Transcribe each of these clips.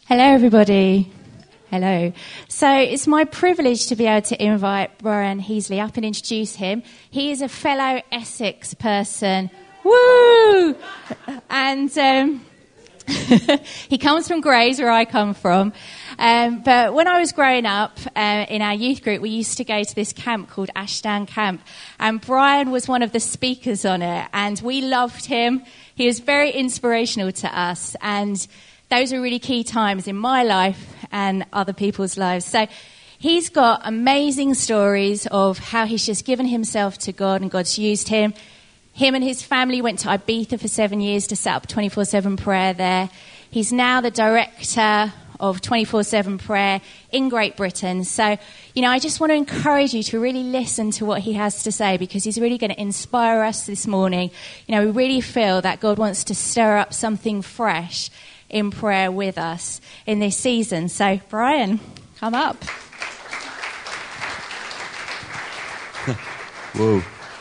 Hello, everybody. Hello. So it's my privilege to be able to invite Brian Heasley up and introduce him. He is a fellow Essex person. Woo! And he comes from Grays, where I come from. But when I was growing up in our youth group, we used to go to this camp called Ashdown Camp. And Brian was one of the speakers on it. And we loved him. He was very inspirational to us. And those are really key times in my life and other people's lives. So he's got amazing stories of how he's just given himself to God and God's used him. Him and his family went to Ibiza for 7 years to set up 24/7 prayer there. He's now the director of 24/7 prayer in Great Britain. So, I just want to encourage you to really listen to what he has to say, because he's really going to inspire us this morning. We really feel that God wants to stir up something fresh in prayer with us in this season. So, Brian, come up. Whoa.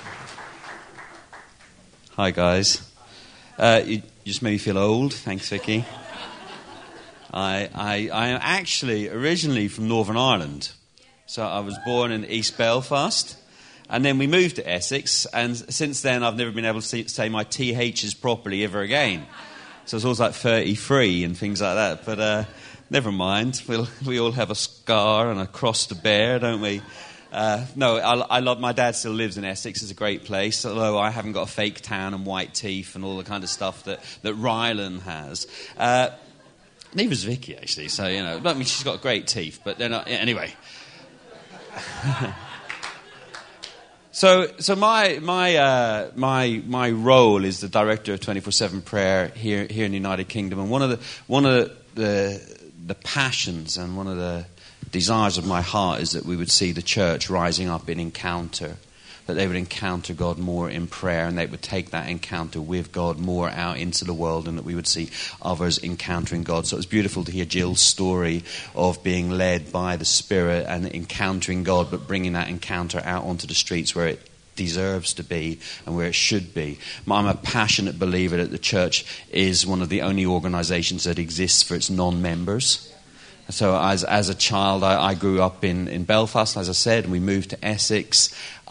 Hi, guys. You just made me feel old. Thanks, Vicky. I am actually originally from Northern Ireland. So I was born in East Belfast, and then we moved to Essex, and since then I've never been able to say my THs properly ever again. So it's always like 33 and things like that. But never mind. We all have a scar and a cross to bear, don't we? No, I love. My dad still lives in Essex. It's a great place. Although I haven't got a fake tan and white teeth and all the kind of stuff that Rylan has. Neither does Vicky, actually. So I mean, she's got great teeth, but they're not. Anyway. So my role is the director of 24/7 prayer here in the United Kingdom, and one of the passions and one of the desires of my heart is that we would see the church rising up in encounter, that they would encounter God more in prayer, and they would take that encounter with God more out into the world, and that we would see others encountering God. So it was beautiful to hear Jill's story of being led by the Spirit and encountering God, but bringing that encounter out onto the streets where it deserves to be and where it should be. I'm a passionate believer that the church is one of the only organisations that exists for its non-members. So as a child, I grew up in Belfast, as I said, and we moved to Essex.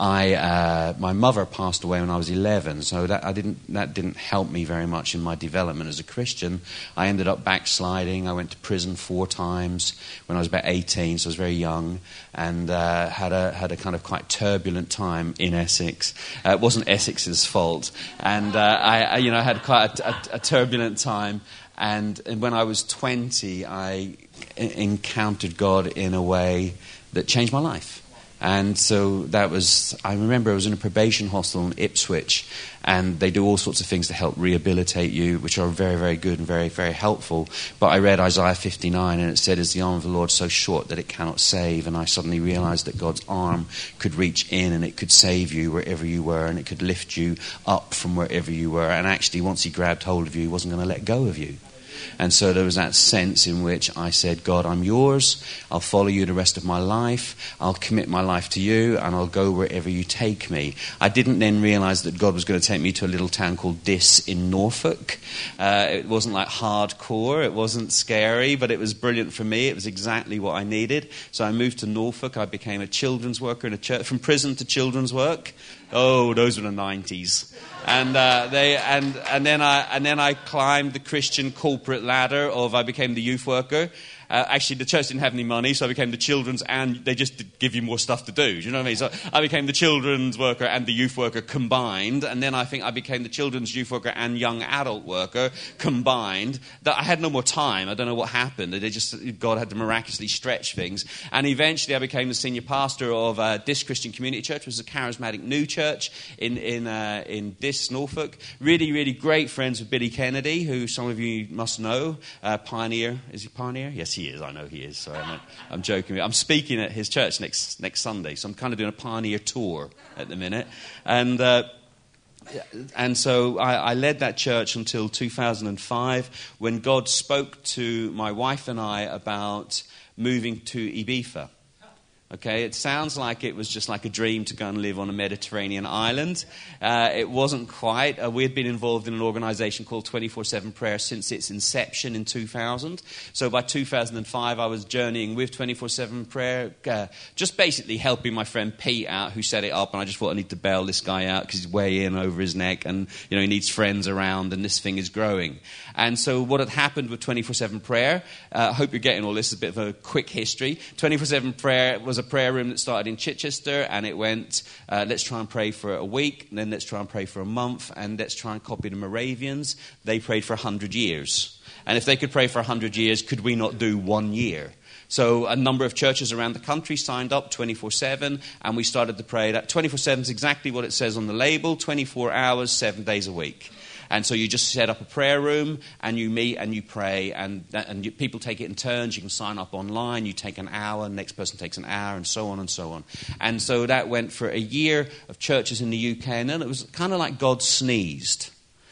My mother passed away when I was 11, so that didn't help me very much in my development as a Christian. I ended up backsliding. I went to prison 4 times when I was about 18, so I was very young, and had a kind of quite turbulent time in Essex. It wasn't Essex's fault, and I had quite a turbulent time. And when I was 20, I encountered God in a way that changed my life. And so I remember I was in a probation hostel in Ipswich, and they do all sorts of things to help rehabilitate you, which are very, very good and very, very helpful. But I read Isaiah 59, and it said, "Is the arm of the Lord so short that it cannot save?" And I suddenly realized that God's arm could reach in, and it could save you wherever you were, and it could lift you up from wherever you were. And actually, once he grabbed hold of you, he wasn't going to let go of you. And so there was that sense in which I said, "God, I'm yours. I'll follow you the rest of my life. I'll commit my life to you, and I'll go wherever you take me." I didn't then realise that God was going to take me to a little town called Diss in Norfolk. It wasn't like hardcore. It wasn't scary, but it was brilliant for me. It was exactly what I needed. So I moved to Norfolk. I became a children's worker in a church, from prison to children's work. Oh, those were the 90s. And then I climbed the Christian corporate ladder I became the youth worker. Actually, the church didn't have any money, so I became the children's, and they just give you more stuff to do. Do you know what I mean? So I became the children's worker and the youth worker combined, and then I think I became the children's youth worker and young adult worker combined. That I had no more time. I don't know what happened. God had to miraculously stretch things. And eventually I became the senior pastor of Diss Christian Community Church, which was a charismatic new church in Diss, Norfolk. Really, really great friends with Billy Kennedy, who some of you must know. Pioneer. Is he Pioneer? Yes, he is. I know he is. Sorry, I'm joking. I'm speaking at his church next Sunday, so I'm kind of doing a Pioneer tour at the minute. And so I led that church until 2005, when God spoke to my wife and I about moving to Ibiza. Okay, it sounds like it was just like a dream to go and live on a Mediterranean island. It wasn't quite. We had been involved in an organization called 24/7 Prayer since its inception in 2000. So by 2005, I was journeying with 24/7 Prayer, just basically helping my friend Pete out, who set it up. And I just thought I need to bail this guy out because he's way in over his neck, and he needs friends around, and this thing is growing. And so what had happened with 24/7 Prayer, I hope you're getting all this, a bit of a quick history. 24/7 Prayer was a prayer room that started in Chichester, and it went, let's try and pray for a week, and then let's try and pray for a month, and let's try and copy the Moravians. They prayed for 100 years. And if they could pray for 100 years, could we not do 1 year? So a number of churches around the country signed up 24/7, and we started to pray. That 24/7 is exactly what it says on the label, 24 hours, 7 days a week. And so you just set up a prayer room, and you meet and you pray, and people take it in turns. You can sign up online. You take an hour, the next person takes an hour, and so on and so on. And so that went for a year of churches in the UK, and then it was kind of like God sneezed.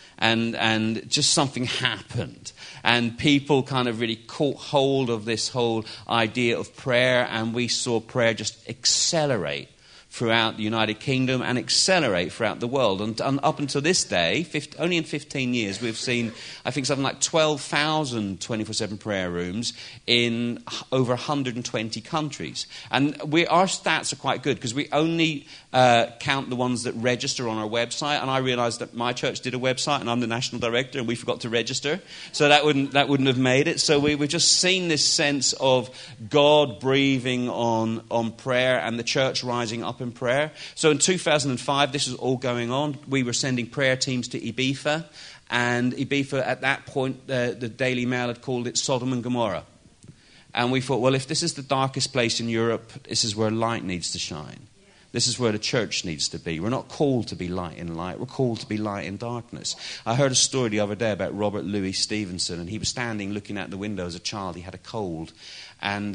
And just something happened. And people kind of really caught hold of this whole idea of prayer, and we saw prayer just accelerate throughout the United Kingdom and accelerate throughout the world. And up until this day, only in 15 years, we've seen, I think, something like 12,000 24/7 prayer rooms in over 120 countries. And our stats are quite good because we only count the ones that register on our website. And I realised that my church did a website, and I'm the national director, and we forgot to register. So that wouldn't have made it. So we've just seen this sense of God breathing on prayer and the church rising up in prayer. So in 2005, this was all going on. We were sending prayer teams to Ibiza, and Ibiza at that point, the Daily Mail had called it Sodom and Gomorrah. And we thought, well, if this is the darkest place in Europe, this is where light needs to shine. This is where the church needs to be. We're not called to be light in light. We're called to be light in darkness. I heard a story the other day about Robert Louis Stevenson, and he was standing looking out the window as a child. He had a cold, and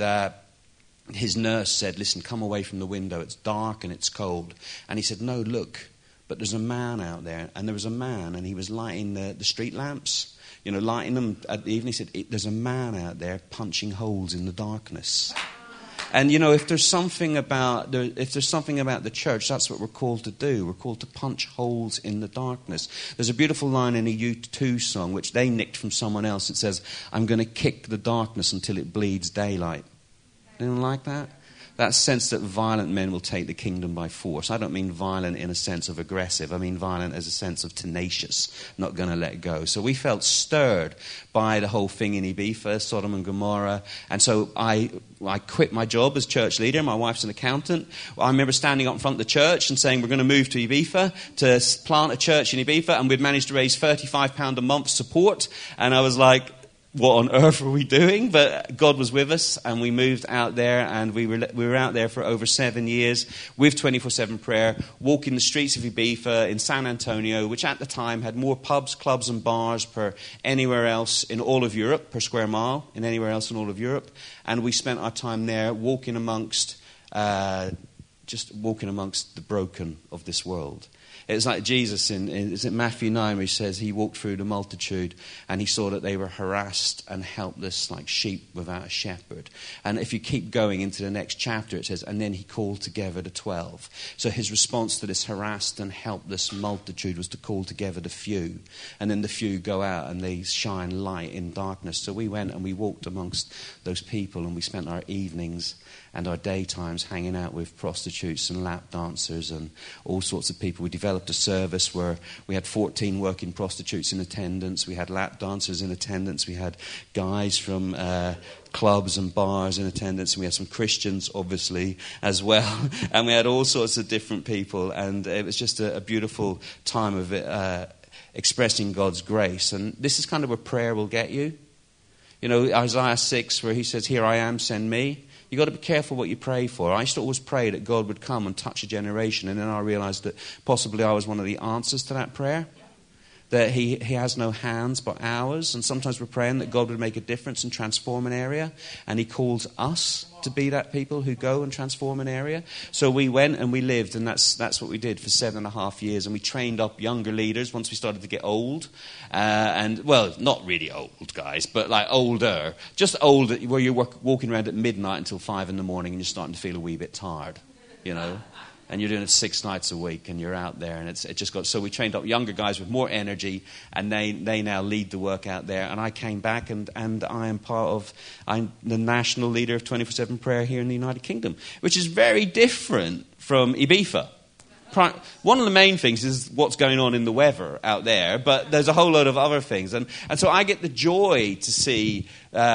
his nurse said, listen, come away from the window. It's dark and it's cold. And he said, no, look, but there's a man out there. And there was a man, and he was lighting the street lamps, lighting them at the evening. He said, there's a man out there punching holes in the darkness. And, if there's something about the church, that's what we're called to do. We're called to punch holes in the darkness. There's a beautiful line in a U2 song, which they nicked from someone else. It says, I'm going to kick the darkness until it bleeds daylight. Anyone like that? That sense that violent men will take the kingdom by force. I don't mean violent in a sense of aggressive. I mean violent as a sense of tenacious, not going to let go. So we felt stirred by the whole thing in Ibiza, Sodom and Gomorrah. And so I quit my job as church leader. My wife's an accountant. I remember standing up in front of the church and saying, we're going to move to Ibiza to plant a church in Ibiza. And we'd managed to raise £35 a month support. And I was like, what on earth were we doing? But God was with us, and we moved out there, and we were out there for over 7 years with 24/7 prayer, walking the streets of Ibiza in San Antonio, which at the time had more pubs, clubs and bars per anywhere else in all of Europe, per square mile in anywhere else in all of Europe. And we spent our time there walking amongst the broken of this world. It's like Jesus is it Matthew 9 where he says he walked through the multitude and he saw that they were harassed and helpless like sheep without a shepherd. And if you keep going into the next chapter, it says, and then he called together the 12. So his response to this harassed and helpless multitude was to call together the few. And then the few go out and they shine light in darkness. So we went and we walked amongst those people, and we spent our evenings and our daytimes hanging out with prostitutes and lap dancers and all sorts of people. We developed a service where we had 14 working prostitutes in attendance. We had lap dancers in attendance. We had guys from clubs and bars in attendance. And we had some Christians, obviously, as well. And we had all sorts of different people. And it was just a beautiful time of expressing God's grace. And this is kind of where prayer will get you. Isaiah 6, where he says, here I am, send me. You've got to be careful what you pray for. I used to always pray that God would come and touch a generation, and then I realized that possibly I was one of the answers to that prayer. that he has no hands but ours. And sometimes we're praying that God would make a difference and transform an area. And he calls us to be that people who go and transform an area. So we went and we lived, and that's what we did for 7.5 years. And we trained up younger leaders once we started to get old. And, well, not really old, guys, but like older. Just old where you're walking around at midnight until 5 in the morning and you're starting to feel a wee bit tired, you know. And you're doing it 6 nights a week, and you're out there, and it just got. So we trained up younger guys with more energy, and they now lead the work out there. And I came back, and I'm the national leader of 24/7 Prayer here in the United Kingdom, which is very different from Ibiza. One of the main things is what's going on in the weather out there, but there's a whole load of other things, and so I get the joy to see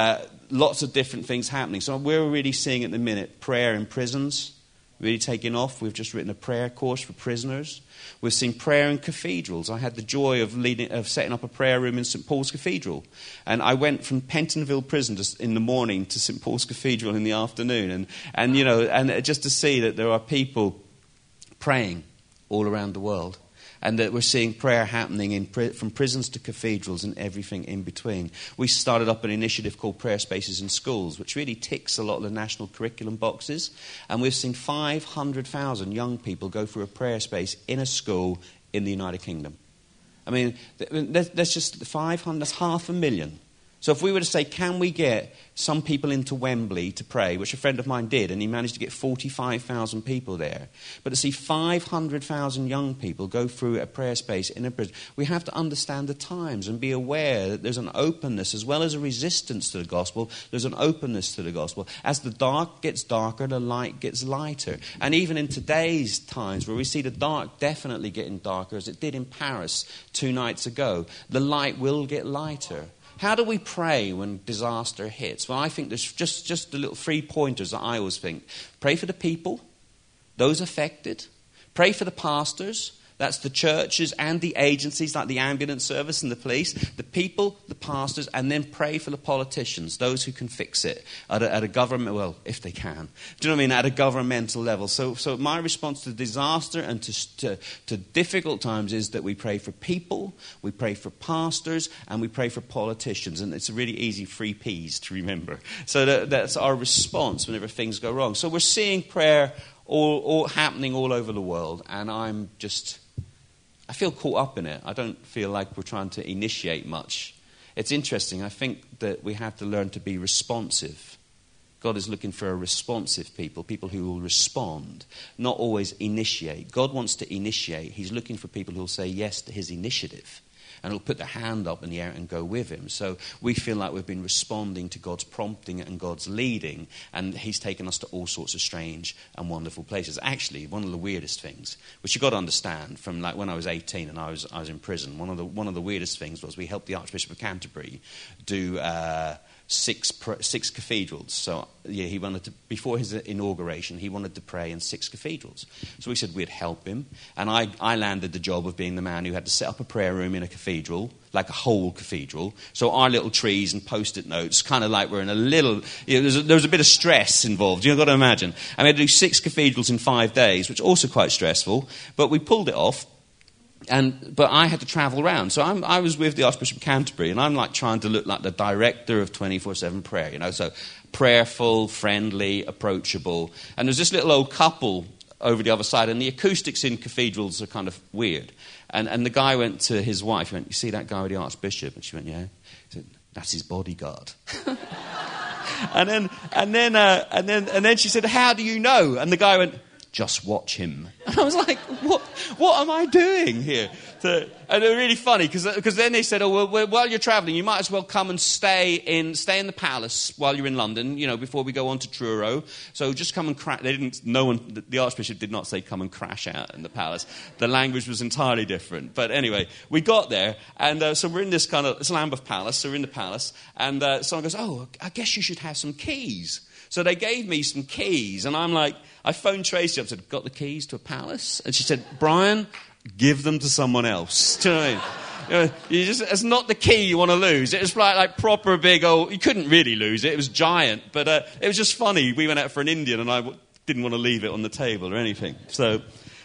lots of different things happening. So we're really seeing at the minute prayer in prisons. Really taking off. We've just written a prayer course for prisoners. We've seen prayer in cathedrals. I had the joy of setting up a prayer room in St. Paul's Cathedral. And I went from Pentonville Prison in the morning to St. Paul's Cathedral in the afternoon. And you know, and just to see that there are people praying all around the world. And that we're seeing prayer happening from prisons to cathedrals and everything in between. We started up an initiative called Prayer Spaces in Schools, which really ticks a lot of the national curriculum boxes. And we've seen 500,000 young people go through a prayer space in a school in the United Kingdom. I mean, that's just 500, that's 500,000. So if we were to say, can we get some people into Wembley to pray, which a friend of mine did, and he managed to get 45,000 people there. But to see 500,000 young people go through a prayer space in a prison, we have to understand the times and be aware that there's an openness as well as a resistance to the gospel. There's an openness to the gospel. As the dark gets darker, the light gets lighter. And even in today's times, where we see the dark definitely getting darker, as it did in Paris 2 nights ago, the light will get lighter. How do we pray when disaster hits? Well, I think there's just the little 3 pointers that I always think. Pray for the people, those affected. Pray for the pastors. That's the churches and the agencies like the ambulance service and the police. The people, the pastors, and then pray for the politicians, those who can fix it at a government, well, if they can. Do you know what I mean? At a governmental level. So my response to disaster and to difficult times is that we pray for people, we pray for pastors, and we pray for politicians. And it's a really easy 3 Ps to remember. So that's our response whenever things go wrong. So we're seeing prayer all happening all over the world, and I feel caught up in it. I don't feel like we're trying to initiate much. It's interesting. I think that we have to learn to be responsive. God is looking for a responsive people who will respond, not always initiate. God wants to initiate. He's looking for people who will say yes to his initiative and will put their hand up in the air and go with him. So we feel like we've been responding to God's prompting and God's leading, and he's taken us to all sorts of strange and wonderful places. Actually, one of the weirdest things, which you've got to understand, from like when I was 18 and I was in prison, one of the weirdest things was we helped the Archbishop of Canterbury do 6 cathedrals. So yeah, he wanted to, before his inauguration, he wanted to pray in 6 cathedrals. So we said we'd help him, and I landed the job of being the man who had to set up a prayer room in a cathedral, like a whole cathedral. So our little trees and post-it notes, kind of like we're in a little. There was a bit of stress involved. You've got to imagine. And we had to do 6 cathedrals in 5 days, which was also quite stressful. But we pulled it off. But I had to travel around. So I was with the Archbishop of Canterbury, and I'm like trying to look like the director of 24/7 prayer, you know, so prayerful, friendly, approachable. And there's this little old couple over the other side, and the acoustics in cathedrals are kind of weird. And the guy went to his wife, he went, "You see that guy with the Archbishop?" And she went, "Yeah." He said, "That's his bodyguard." and then she said, "How do you know?" And the guy went, "Just watch him." And I was like, what am I doing here? And they were really funny, because then they said, "Oh, well, while you're travelling, you might as well come and stay in the palace while you're in London, you know, before we go on to Truro. So just come and crash." The Archbishop did not say come and crash out in the palace. The language was entirely different. But anyway, we got there, and so we're in it's Lambeth Palace, so we're in the palace, and someone goes, "Oh, I guess you should have some keys." So they gave me some keys, and I'm like, I phoned Tracy up and said, "Got the keys to a palace?" And she said, "Brian, give them to someone else." Do you know what I mean? It's not the key you want to lose. It was like proper big old. You couldn't really lose it. It was giant, but it was just funny. We went out for an Indian, and I didn't want to leave it on the table or anything. So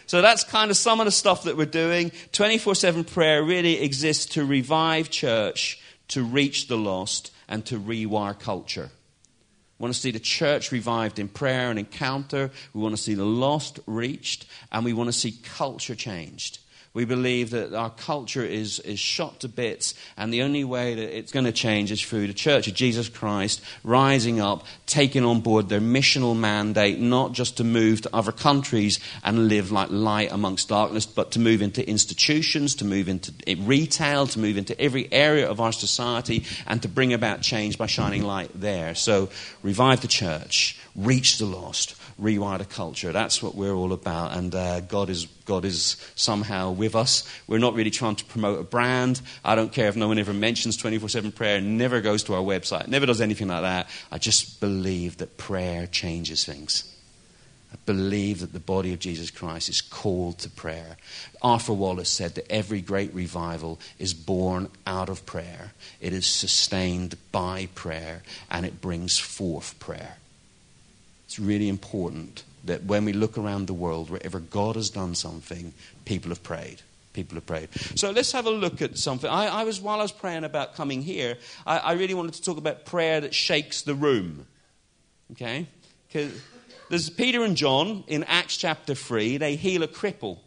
So that's kind of some of the stuff that we're doing. 24/7 prayer really exists to revive church, to reach the lost, and to rewire culture. We want to see the church revived in prayer and encounter. We want to see the lost reached, and we want to see culture changed. We believe that our culture is shot to bits, and the only way that it's going to change is through the Church of Jesus Christ rising up, taking on board their missional mandate, not just to move to other countries and live like light amongst darkness, but to move into institutions, to move into retail, to move into every area of our society, and to bring about change by shining light there. So revive the church, reach the lost, rewire the culture. That's what we're all about, and God is somehow with us. We're not really trying to promote a brand. I don't care if no one ever mentions 24/7 prayer, never goes to our website, never does anything like that. I just believe that prayer changes things. I believe that the body of Jesus Christ is called to prayer. Arthur Wallace said that every great revival is born out of prayer. It is sustained by prayer, and it brings forth prayer. It's really important that when we look around the world, wherever God has done something, people have prayed. People have prayed. So let's have a look at something. While I was praying about coming here, I really wanted to talk about prayer that shakes the room. Okay? Because there's Peter and John in Acts chapter 3. They heal a cripple.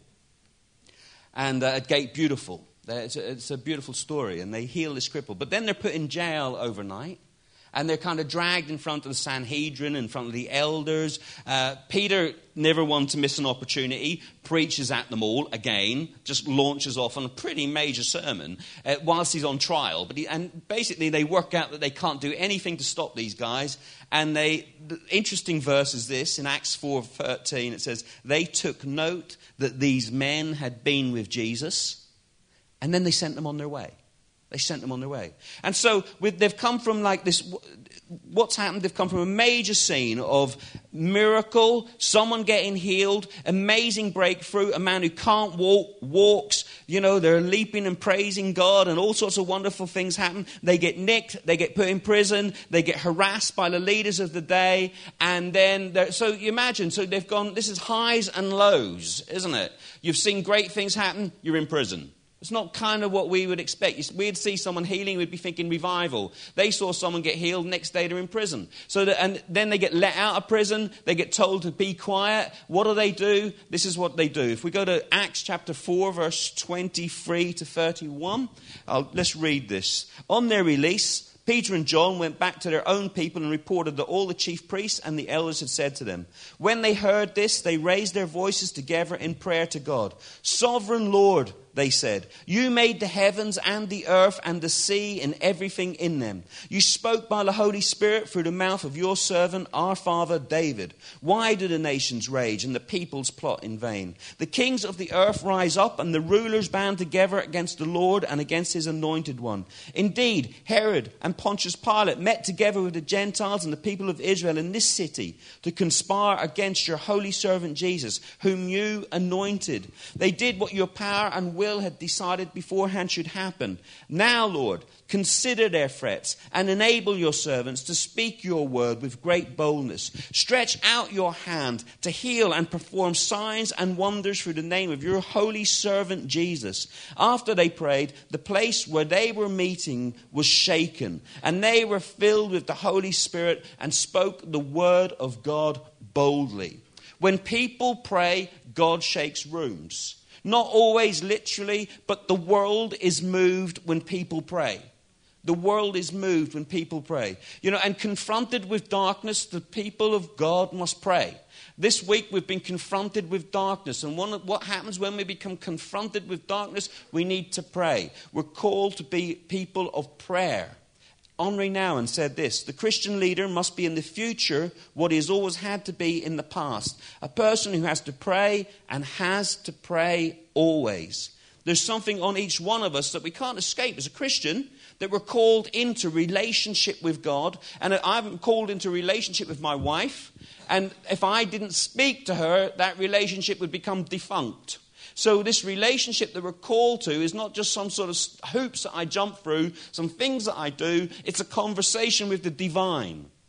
And at Gate Beautiful. It's a beautiful story. And they heal this cripple. But then they're put in jail overnight. And they're kind of dragged in front of the Sanhedrin, in front of the elders. Peter, never one to miss an opportunity, preaches at them all again, just launches off on a pretty major sermon whilst he's on trial. And basically they work out that they can't do anything to stop these guys. And the interesting verse is this, in Acts 4:13, it says, they took note that these men had been with Jesus, and then they sent them on their way. They sent them on their way. And so they've come from like this, what's happened? They've come from a major scene of miracle, someone getting healed, amazing breakthrough, a man who can't walk, walks, they're leaping and praising God, and all sorts of wonderful things happen. They get nicked, they get put in prison, they get harassed by the leaders of the day, and then, so you imagine, so they've gone, this is highs and lows, isn't it? You've seen great things happen, you're in prison. It's not kind of what we would expect. We'd see someone healing, we'd be thinking revival. They saw someone get healed, next day they're in prison. And then they get let out of prison, they get told to be quiet. What do? This is what they do. If we go to Acts chapter 4, verse 23 to 31, let's read this. On their release, Peter and John went back to their own people and reported that all the chief priests and the elders had said to them. When they heard this, they raised their voices together in prayer to God. Sovereign Lord, they said, you made the heavens and the earth and the sea and everything in them. You spoke by the Holy Spirit through the mouth of your servant, our father David. Why do the nations rage and the peoples plot in vain? The kings of the earth rise up and the rulers band together against the Lord and against his anointed one. Indeed, Herod and Pontius Pilate met together with the Gentiles and the people of Israel in this city to conspire against your holy servant Jesus, whom you anointed. They did what your power and will had decided beforehand should happen. Now, Lord, consider their threats and enable your servants to speak your word with great boldness. Stretch out your hand to heal and perform signs and wonders through the name of your holy servant Jesus. After they prayed, the place where they were meeting was shaken, and they were filled with the Holy Spirit and spoke the word of God boldly. When people pray, God shakes rooms. Not always literally, but the world is moved when people pray. The world is moved when people pray. And confronted with darkness, the people of God must pray. This week we've been confronted with darkness. And what happens when we become confronted with darkness? We need to pray. We're called to be people of prayer. Henri Nouwen said this: the Christian leader must be in the future what he has always had to be in the past. A person who has to pray and has to pray always. There's something on each one of us that we can't escape as a Christian, that we're called into relationship with God. And I'm called into relationship with my wife. And if I didn't speak to her, that relationship would become defunct. So this relationship that we're called to is not just some sort of hoops that I jump through, some things that I do. It's a conversation with the divine.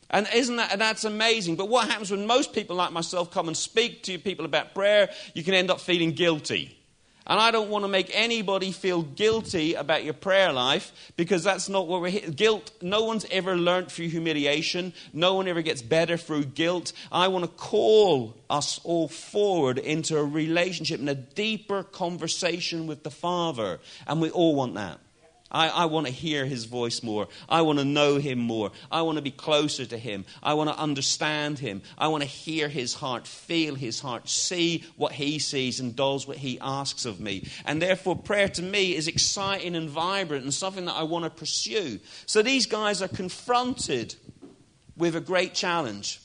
And that's amazing. But what happens when most people like myself come and speak to people about prayer, you can end up feeling guilty. And I don't want to make anybody feel guilty about your prayer life, because that's not what we're here. Guilt, no one's ever learned through humiliation. No one ever gets better through guilt. I want to call us all forward into a relationship and a deeper conversation with the Father. And we all want that. I want to hear his voice more. I want to know him more. I want to be closer to him. I want to understand him. I want to hear his heart, feel his heart, see what he sees and does what he asks of me. And therefore, prayer to me is exciting and vibrant and something that I want to pursue. So these guys are confronted with a great challenge.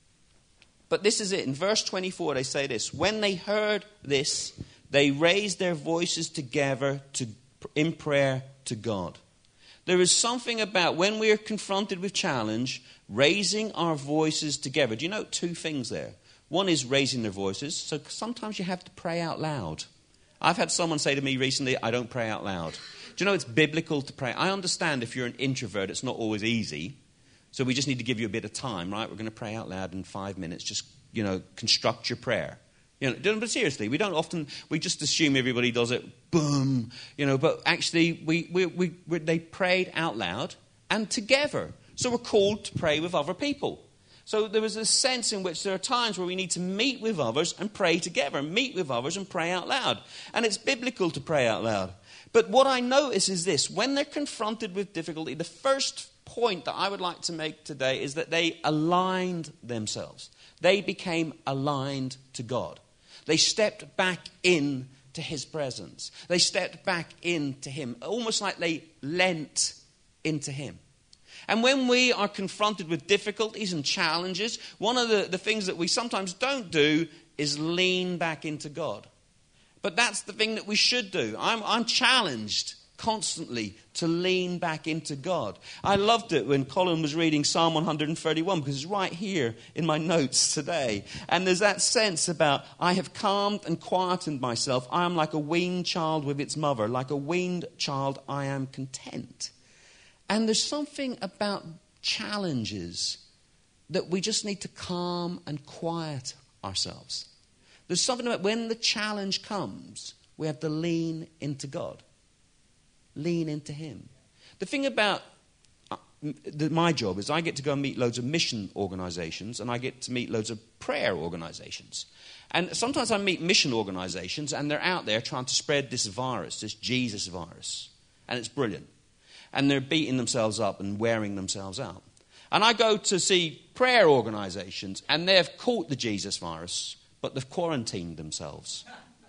But this is it. In verse 24, they say this. When they heard this, they raised their voices together in prayer to God. There is something about when we are confronted with challenge, raising our voices together. Do you note two things there? One is raising their voices. So sometimes you have to pray out loud. I've had someone say to me recently, I don't pray out loud. Do you know it's biblical to pray? I understand if you're an introvert, it's not always easy. So we just need to give you a bit of time, right? We're going to pray out loud in 5 minutes. Just, construct your prayer. But seriously, we just assume everybody does it, boom, but actually they prayed out loud and together. So we're called to pray with other people. So there is a sense in which there are times where we need to meet with others and pray together, meet with others and pray out loud. And it's biblical to pray out loud. But what I notice is this: when they're confronted with difficulty, the first point that I would like to make today is that they aligned themselves. They became aligned to God. They stepped back into his presence. They stepped back into him, almost like they leant into him. And when we are confronted with difficulties and challenges, one of the things that we sometimes don't do is lean back into God. But that's the thing that we should do. I'm challenged constantly to lean back into God. I loved it when Colin was reading Psalm 131, because it's right here in my notes today. And there's that sense about, I have calmed and quietened myself. I am like a weaned child with its mother. Like a weaned child, I am content. And there's something about challenges that we just need to calm and quiet ourselves. There's something about when the challenge comes, we have to lean into God. Lean into him. The thing about my job is I get to go and meet loads of mission organizations, and I get to meet loads of prayer organizations. And sometimes I meet mission organizations and they're out there trying to spread this virus, this Jesus virus. And it's brilliant. And they're beating themselves up and wearing themselves out. And I go to see prayer organizations and they've caught the Jesus virus, but they've quarantined themselves.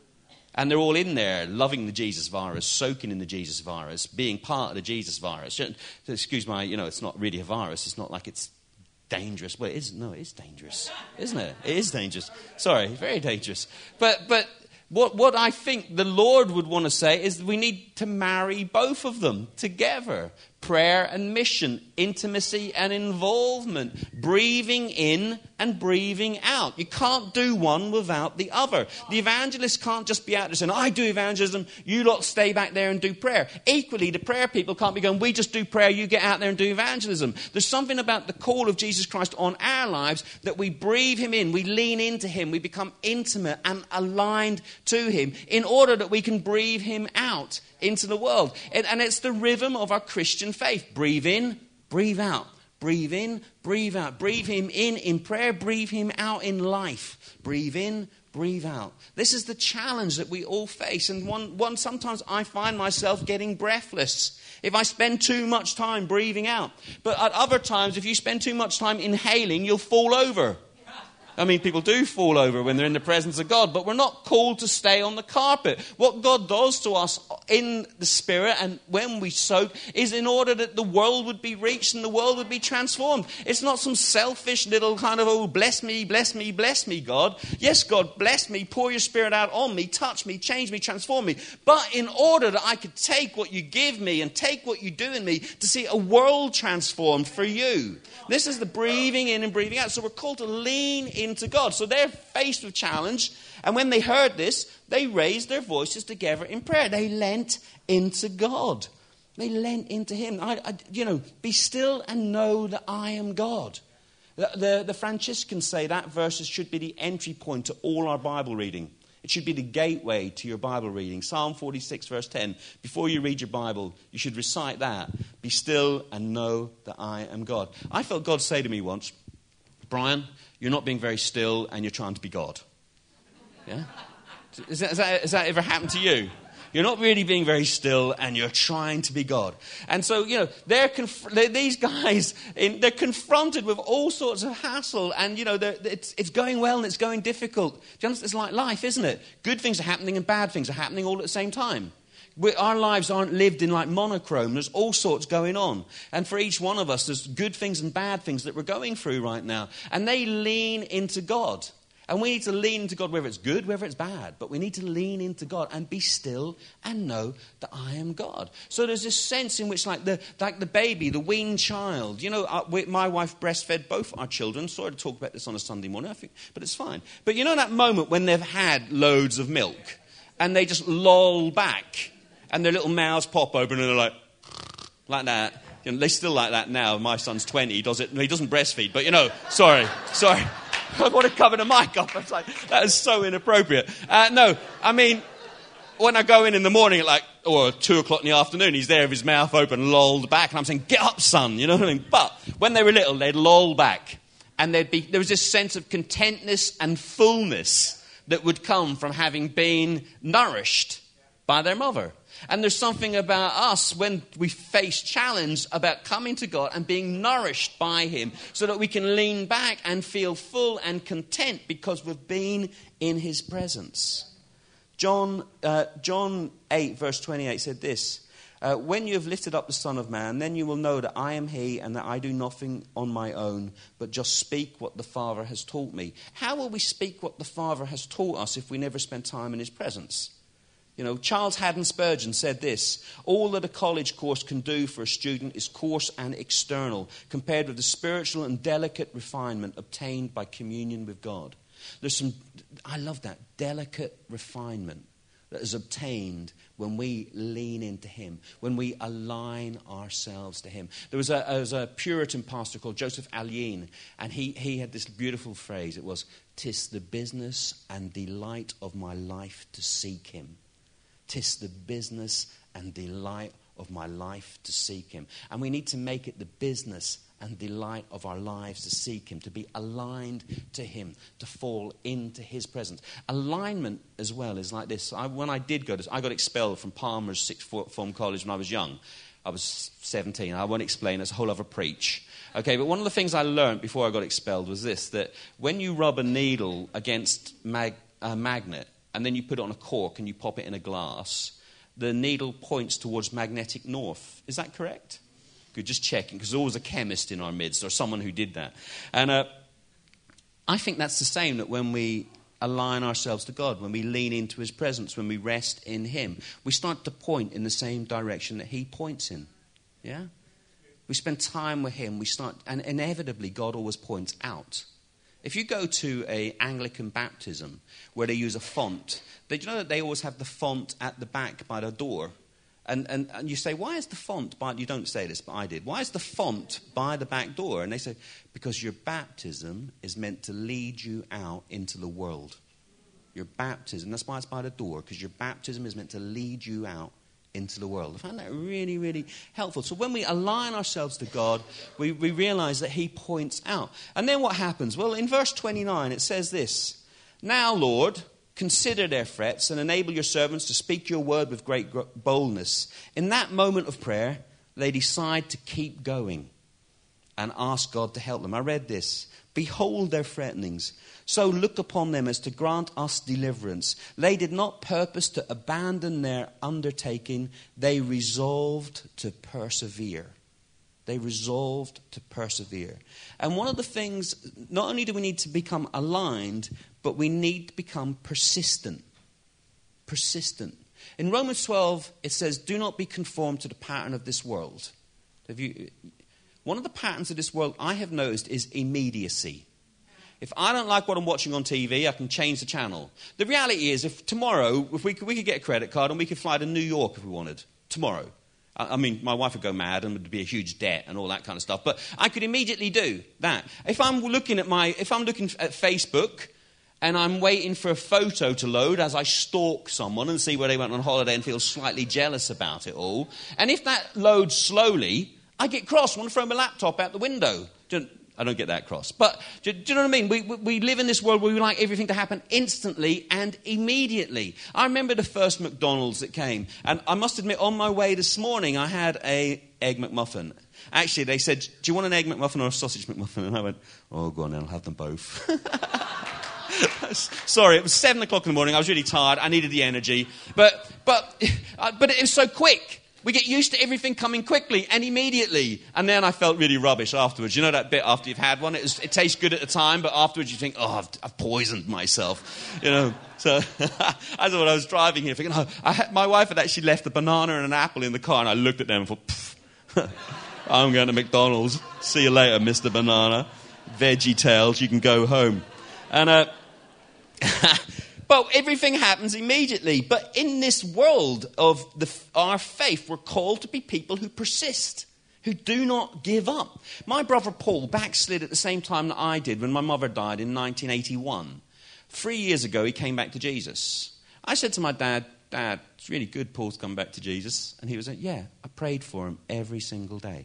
And they're all in there loving the Jesus virus, soaking in the Jesus virus, being part of the Jesus virus. Excuse my, it's not really a virus. It's not like it's dangerous. Well, it is. No, it is dangerous, isn't it? It is dangerous. Sorry, very dangerous. But what I think the Lord would want to say is we need to marry both of them together. Prayer and mission, intimacy and involvement, breathing in and breathing out. You can't do one without the other. The evangelist can't just be out there saying, I do evangelism, you lot stay back there and do prayer. Equally, the prayer people can't be going, we just do prayer, you get out there and do evangelism. There's something about the call of Jesus Christ on our lives that we breathe him in, we lean into him, we become intimate and aligned to him in order that we can breathe him out into the world. And it's the rhythm of our Christian faith. Breathe in, breathe out. Breathe in, breathe out. Breathe him in prayer. Breathe him out in life. Breathe in, breathe out. This is the challenge that we all face. And one sometimes I find myself getting breathless if I spend too much time breathing out. But at other times, if you spend too much time inhaling, you'll fall over. I mean, people do fall over when they're in the presence of God, but we're not called to stay on the carpet. What God does to us in the Spirit and when we soak is in order that the world would be reached and the world would be transformed. It's not some selfish little kind of, bless me, bless me, bless me, God. Yes, God, bless me, pour your Spirit out on me, touch me, change me, transform me. But in order that I could take what you give me and take what you do in me to see a world transformed for you. This is the breathing in and breathing out. So we're called to lean into God. So they're faced with challenge. And when they heard this, they raised their voices together in prayer. They leant into God. They leant into him. Be still and know that I am God. The Franciscans say that verses should be the entry point to all our Bible reading. It should be the gateway to your Bible reading. Psalm 46, verse 10. Before you read your Bible, you should recite that. Be still and know that I am God. I felt God say to me once, Brian, you're not being very still and you're trying to be God. Yeah? Has that ever happened to you? You're not really being very still and you're trying to be God. And so, these guys, they're confronted with all sorts of hassle and, it's going well and it's going difficult. Do you understand? It's like life, isn't it? Good things are happening and bad things are happening all at the same time. Our lives aren't lived in like monochrome. There's all sorts going on. And for each one of us, there's good things and bad things that we're going through right now. And they lean into God. And we need to lean into God, whether it's good, whether it's bad. But we need to lean into God and be still and know that I am God. So there's this sense in which, like the baby, the weaned child. My wife breastfed both our children. Sorry to talk about this on a Sunday morning, but it's fine. But that moment when they've had loads of milk and they just loll back and their little mouths pop open and they're like that. They still like that now. My son's 20. He doesn't breastfeed. But, sorry. I want to cover the mic up. I was like, that is so inappropriate. No, I mean, when I go in the morning at 2 o'clock in the afternoon, he's there with his mouth open, lolled back. And I'm saying, get up, son. You know what I mean? But when they were little, they'd loll back. And there was this sense of contentness and fullness that would come from having been nourished by their mother. And there's something about us when we face challenge about coming to God and being nourished by Him so that we can lean back and feel full and content because we've been in His presence. John 8, verse 28 said this, when you have lifted up the Son of Man, then you will know that I am He and that I do nothing on my own, but just speak what the Father has taught me. How will we speak what the Father has taught us if we never spend time in His presence? Charles Haddon Spurgeon said this, all that a college course can do for a student is coarse and external, compared with the spiritual and delicate refinement obtained by communion with God. I love that, delicate refinement that is obtained when we lean into Him, when we align ourselves to Him. There was a Puritan pastor called Joseph Alleine, and he had this beautiful phrase. It was, "'Tis the business and delight of my life to seek Him. 'Tis the business and delight of my life to seek Him." And we need to make it the business and delight of our lives to seek Him, to be aligned to Him, to fall into His presence. Alignment as well is like this. When I did go to, I got expelled from Palmer's sixth form college when I was young. I was 17. I won't explain. That's a whole other preach. Okay, but one of the things I learned before I got expelled was this, that when you rub a needle against a magnet, and then you put it on a cork and you pop it in a glass, the needle points towards magnetic north. Is that correct? Good, just checking, because there's always a chemist in our midst or someone who did that. And I think that's the same, that when we align ourselves to God, when we lean into His presence, when we rest in Him, we start to point in the same direction that He points in. Yeah? We spend time with Him, and inevitably God always points out. If you go to an Anglican baptism where they use a font, did you know that they always have the font at the back by the door? And you say, why is the font by... You don't say this, but I did. Why is the font by the back door? And they say, because your baptism is meant to lead you out into the world. Your baptism, that's why it's by the door, because your baptism is meant to lead you out into the world. I find that really, really helpful. So when we align ourselves to God, we realize that He points out. And then what happens? Well, in verse 29, it says this, "Now, Lord, consider their threats and enable your servants to speak your word with great boldness." In that moment of prayer, they decide to keep going and ask God to help them. I read this. "Behold their threatenings. So look upon them as to grant us deliverance. They did not purpose to abandon their undertaking. They resolved to persevere." They resolved to persevere. And one of the things, not only do we need to become aligned, but we need to become persistent. Persistent. In Romans 12, it says, "Do not be conformed to the pattern of this world." One of the patterns of this world I have noticed is immediacy. If I don't like what I'm watching on TV, I can change the channel. The reality is, if tomorrow, if we could get a credit card and we could fly to New York if we wanted, tomorrow. I mean, my wife would go mad and would be a huge debt and all that kind of stuff. But I could immediately do that. If I'm looking at Facebook and I'm waiting for a photo to load as I stalk someone and see where they went on holiday and feel slightly jealous about it all, and if that loads slowly, I get cross, want to throw my laptop out the window. I don't get that cross. But do you know what I mean? We live in this world where we like everything to happen instantly and immediately. I remember the first McDonald's that came. And I must admit, on my way this morning, I had an Egg McMuffin. Actually, they said, do you want an Egg McMuffin or a Sausage McMuffin? And I went, oh, go on then, I'll have them both. Sorry, it was 7 o'clock in the morning. I was really tired. I needed the energy. But it was so quick. We get used to everything coming quickly and immediately. And then I felt really rubbish afterwards. You know that bit after you've had one? It tastes good at the time, but afterwards you think, oh, I've poisoned myself. You know. So I thought I was driving here thinking, my wife had actually left a banana and an apple in the car. And I looked at them and thought, I'm going to McDonald's. See you later, Mr. Banana. Veggie Tales, you can go home. And but everything happens immediately. But in this world of our faith, we're called to be people who persist, who do not give up. My brother Paul backslid at the same time that I did when my mother died in 1981. 3 years ago, he came back to Jesus. I said to my dad, Dad, it's really good Paul's come back to Jesus. And he was like, yeah, I prayed for him every single day.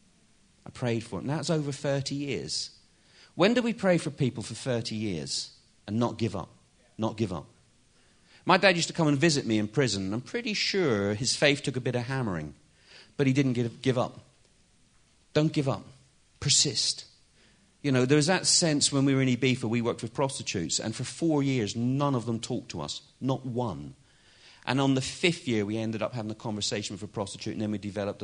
I prayed for him. That's over 30 years. When do we pray for people for 30 years and not give up? Not give up. My dad used to come and visit me in prison. I'm pretty sure his faith took a bit of hammering, but he didn't give up. Don't give up. Persist. You know, there was that sense when we were in Ibiza, we worked with prostitutes, and for 4 years, none of them talked to us. Not one. And on the 5th year, we ended up having a conversation with a prostitute, and then we developed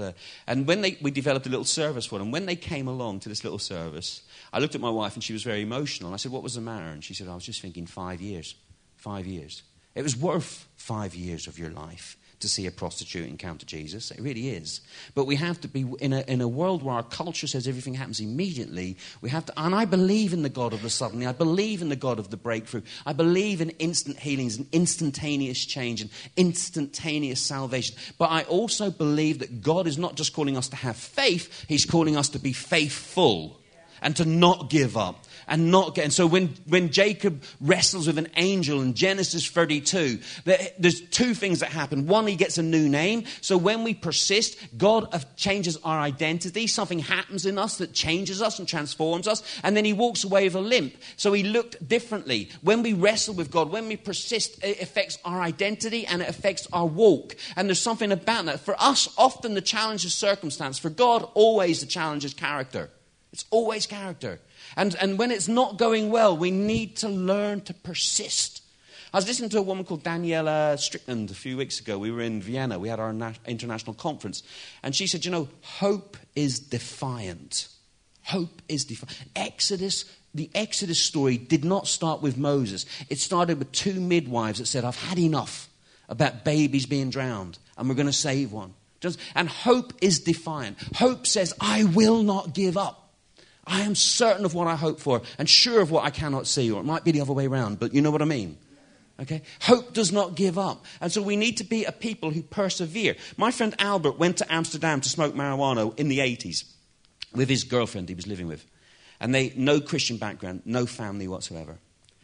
we developed a little service for them. When they came along to this little service, I looked at my wife, and she was very emotional. And I said, what was the matter? And she said, I was just thinking 5 years. 5 years. It was worth 5 years of your life to see a prostitute encounter Jesus. It really is. But we have to be, in a world where our culture says everything happens immediately, we have to, and I believe in the God of the suddenly, I believe in the God of the breakthrough, I believe in instant healings and instantaneous change and instantaneous salvation. But I also believe that God is not just calling us to have faith, He's calling us to be faithful and to not give up. And so when Jacob wrestles with an angel in Genesis 32, there's two things that happen. One, he gets a new name. So when we persist, God changes our identity. Something happens in us that changes us and transforms us. And then he walks away with a limp. So he looked differently. When we wrestle with God, when we persist, it affects our identity and it affects our walk. And there's something about that. For us, often the challenge is circumstance. For God, always the challenge is character. It's always character. And when it's not going well, we need to learn to persist. I was listening to a woman called Daniela Strickland a few weeks ago. We were in Vienna. We had our international conference. And she said, hope is defiant. Hope is defiant. The Exodus story did not start with Moses. It started with 2 midwives that said, I've had enough about babies being drowned, and we're going to save one. And hope is defiant. Hope says, I will not give up. I am certain of what I hope for and sure of what I cannot see. Or it might be the other way around, but you know what I mean. Okay? Hope does not give up. And so we need to be a people who persevere. My friend Albert went to Amsterdam to smoke marijuana in the 80s with his girlfriend he was living with. And no Christian background, no family whatsoever.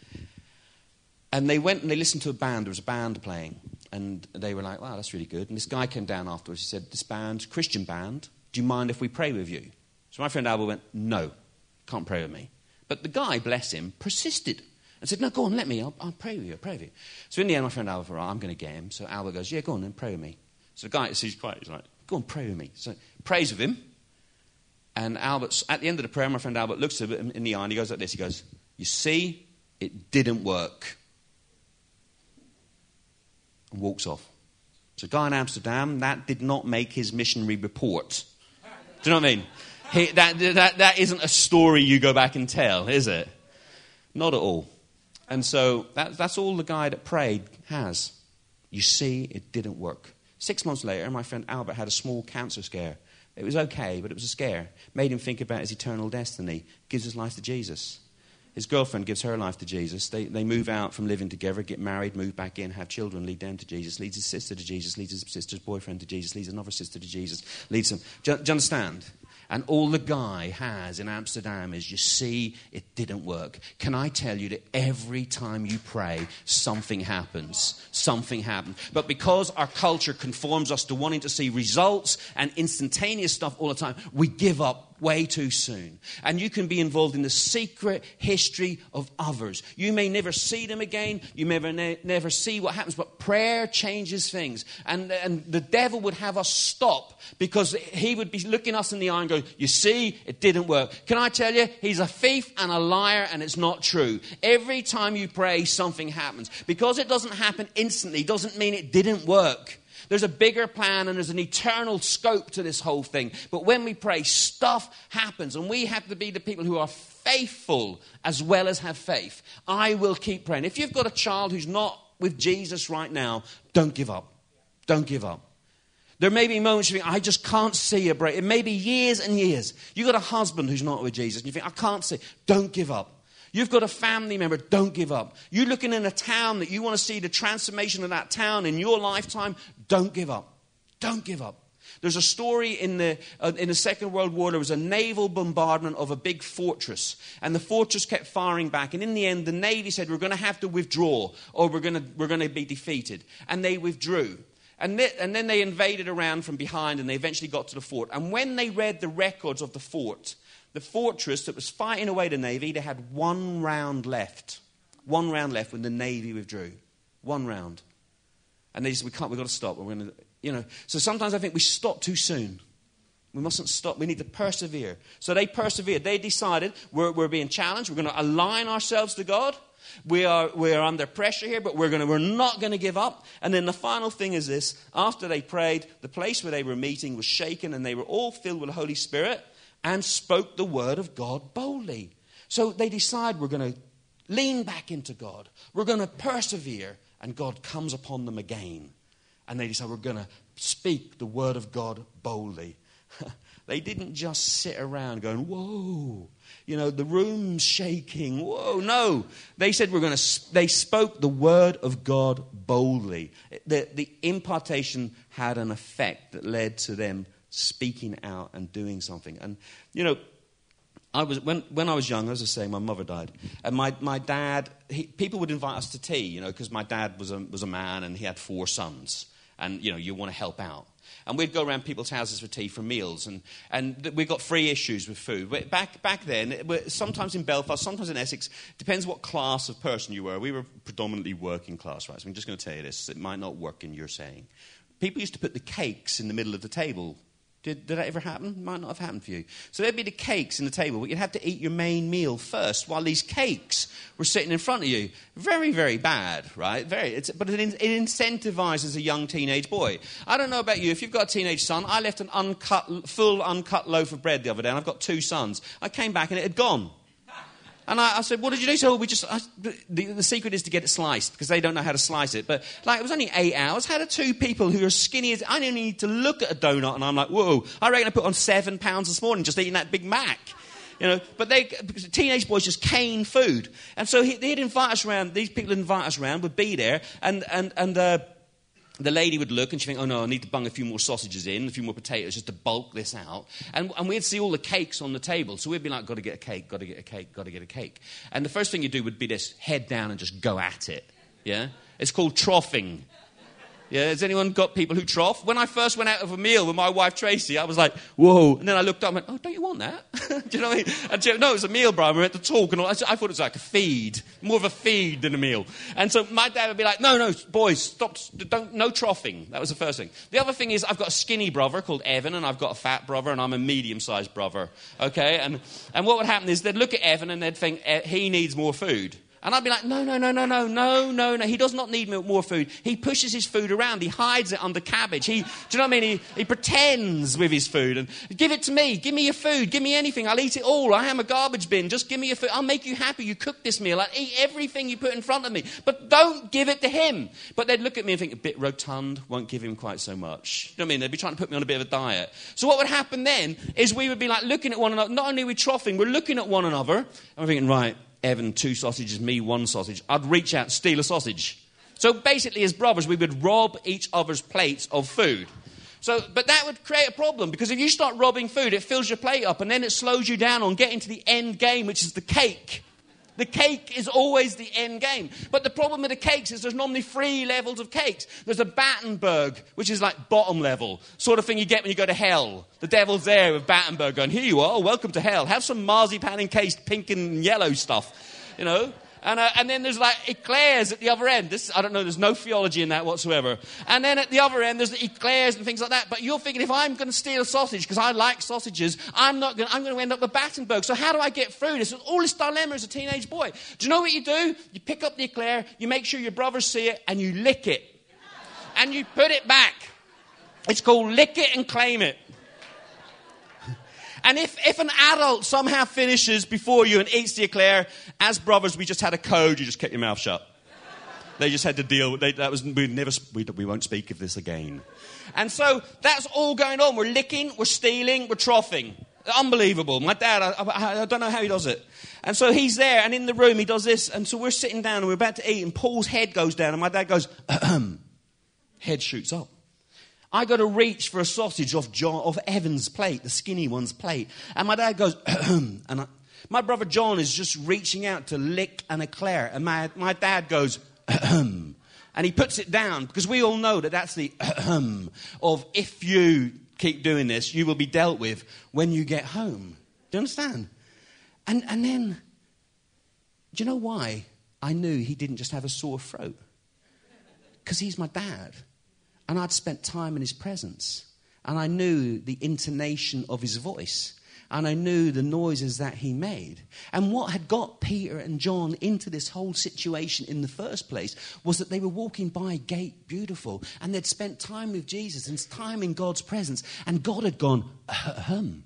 And they went and they listened to a band. There was a band playing. And they were like, wow, that's really good. And this guy came down afterwards. He said, this band, Christian band, do you mind if we pray with you? So my friend Albert went, no, can't pray with me. But the guy, bless him, persisted and said, no, go on, let me, I'll pray with you, I'll pray with you. So in the end, my friend Albert, I'm going to get him. So Albert goes, yeah, go on and pray with me. So the guy, he's quiet, he's like, go on, pray with me. So prays with him. And Albert, at the end of the prayer, my friend Albert looks at him in the eye and he goes like this. He goes, you see, it didn't work. And walks off. So a guy in Amsterdam, that did not make his missionary report. Do you know what I mean? That isn't a story you go back and tell, is it? Not at all. And so that's all the guy that prayed has. You see, it didn't work. 6 months later, my friend Albert had a small cancer scare. It was okay, but it was a scare. Made him think about his eternal destiny. Gives his life to Jesus. His girlfriend gives her life to Jesus. They move out from living together, get married, move back in, have children, lead them to Jesus, leads his sister to Jesus, leads his sister's boyfriend to Jesus, leads another sister to Jesus, leads them. Do you understand? And all the guy has in Amsterdam is, you see, it didn't work. Can I tell you that every time you pray, something happens. Something happens. But because our culture conforms us to wanting to see results and instantaneous stuff all the time, we give up way too soon. And you can be involved in the secret history of others. You may never see them again. You may never see what happens. But prayer changes things. And the devil would have us stop because he would be looking us in the eye and go, you see, it didn't work. Can I tell you, he's a thief and a liar, and it's not true. Every time you pray, something happens. Because it doesn't happen instantly doesn't mean it didn't work. There's a bigger plan and there's an eternal scope to this whole thing. But when we pray, stuff happens. And we have to be the people who are faithful as well as have faith. I will keep praying. If you've got a child who's not with Jesus right now, don't give up. Don't give up. There may be moments you think, I just can't see a break. It may be years and years. You've got a husband who's not with Jesus and you think, I can't see. Don't give up. You've got a family member, don't give up. You're looking in a town that you want to see the transformation of that town in your lifetime, don't give up. Don't give up. There's a story in the Second World War. There was a naval bombardment of a big fortress. And the fortress kept firing back. And in the end, the Navy said, we're going to have to withdraw or we're going to be defeated. And they withdrew. And then they invaded around from behind and they eventually got to the fort. And when they read the records of the fortress that was fighting away the Navy, they had 1 round left. 1 round left when the Navy withdrew. 1 round. And they said, we've got to stop. We're going to, So sometimes I think we stop too soon. We mustn't stop. We need to persevere. So they persevered. They decided we're being challenged. We're going to align ourselves to God. We're under pressure here, but we're not going to give up. And then the final thing is this. After they prayed, the place where they were meeting was shaken and they were all filled with the Holy Spirit and spoke the word of God boldly. So they decide we're going to lean back into God. We're going to persevere. And God comes upon them again. And they decide we're going to speak the word of God boldly. They didn't just sit around going, whoa, the room's shaking. Whoa, no. They said they spoke the word of God boldly. The impartation had an effect that led to them speaking out and doing something. And, when I was young, as I say, my mother died. And my dad, people would invite us to tea, because my dad was a man and he had 4 sons. And, you want to help out. And we'd go around people's houses for tea, for meals. And we got free issues with food. Back then, sometimes in Belfast, sometimes in Essex, depends what class of person you were. We were predominantly working class, right? So I'm just going to tell you this. It might not work in your saying. People used to put the cakes in the middle of the table. Did that ever happen? Might not have happened for you. So there'd be the cakes in the table, but you'd have to eat your main meal first while these cakes were sitting in front of you. Very, very bad, right? But it incentivizes a young teenage boy. I don't know about you. If you've got a teenage son, I left an full uncut loaf of bread the other day, and I've got 2 sons. I came back and it had gone. And I said, what did you do? So the secret is to get it sliced, because they don't know how to slice it. But it was only 8 hours. How do 2 people who are skinny as... I only need to look at a donut and I'm like, whoa, I reckon I put on 7 pounds this morning just eating that Big Mac. But teenage boys just cane food. And so they'd invite us around, these people would invite us around, would be there, and the lady would look and she'd think, oh no, I need to bung a few more sausages in, a few more potatoes just to bulk this out. And we'd see all the cakes on the table. So we'd be like, got to get a cake, got to get a cake, got to get a cake. And the first thing you do would be this, head down and just go at it. Yeah? It's called troughing. Yeah, has anyone got people who trough? When I first went out of a meal with my wife Tracy, I was like, whoa. And then I looked up and went, oh, don't you want that? Do you know what I mean? And she, no, it was a meal, Brian. We went to talk and all. I thought it was like a feed, more of a feed than a meal. And so my dad would be like, no, boys, stop, no troughing. That was the first thing. The other thing is I've got a skinny brother called Evan, and I've got a fat brother, and I'm a medium-sized brother. Okay? And what would happen is they'd look at Evan and they'd think, he needs more food. And I'd be like, no. He does not need more food. He pushes his food around. He hides it under cabbage. Do you know what I mean? He pretends with his food. And give it to me. Give me your food. Give me anything. I'll eat it all. I am a garbage bin. Just give me your food. I'll make you happy. You cook this meal. I'll eat everything you put in front of me. But don't give it to him. But they'd look at me and think, a bit rotund, won't give him quite so much. You know what I mean? They'd be trying to put me on a bit of a diet. So what would happen then is we would be like looking at one another. Not only are we troughing, we're looking at one another. And we're thinking, right, Evan 2 sausages, me 1 sausage, I'd reach out and steal a sausage. So basically, as brothers, we would rob each other's plates of food. But that would create a problem, because if you start robbing food, it fills your plate up, and then it slows you down on getting to the end game, which is the cake. The cake is always the end game. But the problem with the cakes is there's normally 3 levels of cakes. There's a Battenberg, which is like bottom level, sort of thing you get when you go to hell. The devil's there with Battenberg going, here you are, welcome to hell. Have some marzipan encased pink and yellow stuff, you know. And then there's like eclairs at the other end. I don't know, there's no theology in that whatsoever. And then at the other end, there's the eclairs and things like that. But you're thinking, if I'm going to steal a sausage, because I like sausages, I'm going to end up with Battenberg. So how do I get through this? All this dilemma as a teenage boy. Do you know what you do? You pick up the eclair, you make sure your brothers see it, and you lick it. And you put it back. It's called lick it and claim it. And if an adult somehow finishes before you and eats the eclair, as brothers, we just had a code. You just kept your mouth shut. They just had to deal with it. We won't speak of this again. And so that's all going on. We're licking, we're stealing, we're troughing. Unbelievable. My dad, I don't know how he does it. And so he's there, and in the room he does this. And so we're sitting down, and we're about to eat, and Paul's head goes down, and my dad goes, head shoots up. I got to reach for a sausage off Evan's plate, the skinny one's plate. And my dad goes, my brother John is just reaching out to lick an eclair. And my dad goes, and he puts it down, because we all know that that's the of, if you keep doing this, you will be dealt with when you get home. Do you understand? And then, do you know why I knew he didn't just have a sore throat? Because he's my dad. And I'd spent time in his presence. And I knew the intonation of his voice. And I knew the noises that he made. And what had got Peter and John into this whole situation in the first place was that they were walking by Gate Beautiful. And they'd spent time with Jesus and time in God's presence. And God had gone, ahem.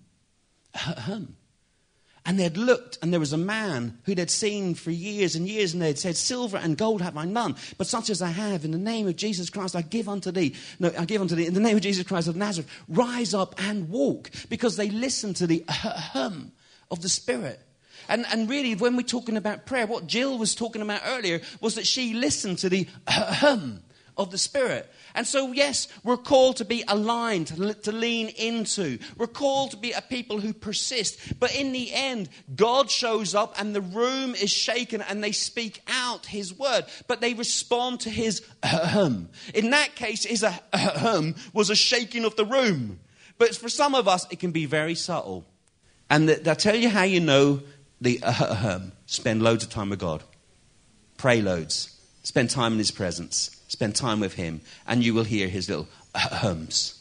And they'd looked, and there was a man who they'd seen for years and years, and they'd said, silver and gold have I none, but such as I have, in the name of Jesus Christ, I give unto thee. No, I give unto thee, in the name of Jesus Christ of Nazareth, rise up and walk. Because they listened to the hum of the Spirit. And really, when we're talking about prayer, what Jill was talking about earlier was that she listened to the hum of the Spirit. And so, yes, we're called to be aligned, to lean into. We're called to be a people who persist. But in the end, God shows up and the room is shaken and they speak out his word. But they respond to his ahem. In that case, his ahem was a shaking of the room. But for some of us, it can be very subtle. And I'll tell you how you know the ahem. Spend loads of time with God. Pray loads. Spend time in his presence. Spend time with him, and you will hear his little hums.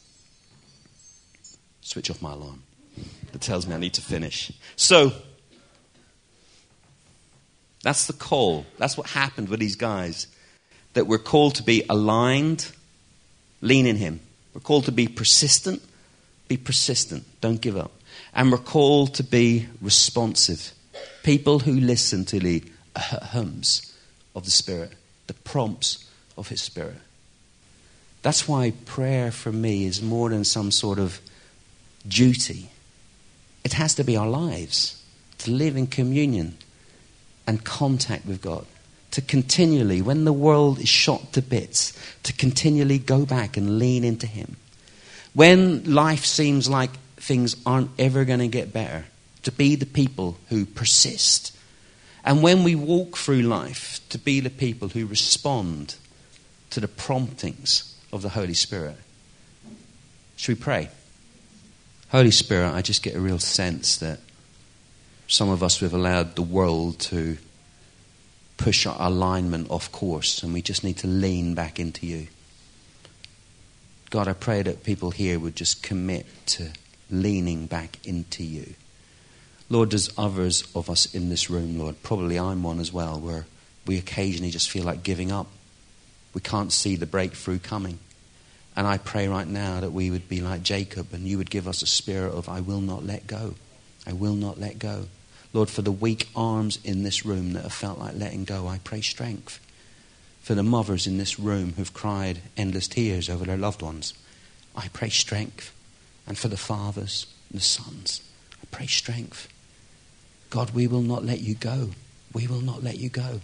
Switch off my alarm. That tells me I need to finish. So, that's the call. That's what happened with these guys. That we're called to be aligned, lean in him. We're called to be persistent. Be persistent. Don't give up. And we're called to be responsive. People who listen to the hums of the Spirit. The prompts of his Spirit. That's why prayer for me is more than some sort of duty. It has to be our lives. To live in communion and contact with God. To continually, when the world is shot to bits, to continually go back and lean into him. When life seems like things aren't ever going to get better, to be the people who persist. And when we walk through life, to be the people who respond to the promptings of the Holy Spirit. Should we pray? Holy Spirit, I just get a real sense that some of us, we've allowed the world to push our alignment off course, and we just need to lean back into you. God, I pray that people here would just commit to leaning back into you. Lord, there's others of us in this room, Lord, probably I'm one as well, where we occasionally just feel like giving up. We can't see the breakthrough coming. And I pray right now that we would be like Jacob and you would give us a spirit of, I will not let go. I will not let go. Lord, for the weak arms in this room that have felt like letting go, I pray strength. For the mothers in this room who've cried endless tears over their loved ones, I pray strength. And for the fathers and the sons, I pray strength. God, we will not let you go. We will not let you go.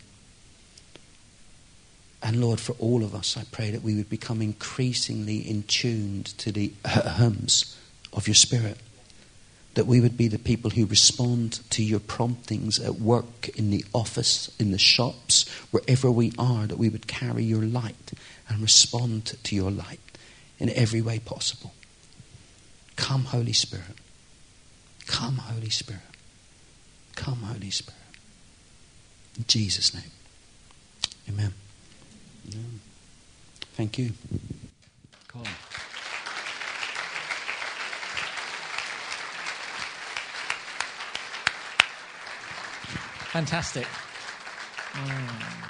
And Lord, for all of us, I pray that we would become increasingly in tuned to the hums of your Spirit. That we would be the people who respond to your promptings at work, in the office, in the shops, wherever we are, that we would carry your light and respond to your light in every way possible. Come, Holy Spirit. Come, Holy Spirit. Come, Holy Spirit. In Jesus' name. Amen. Amen. Thank you. Colin. Fantastic.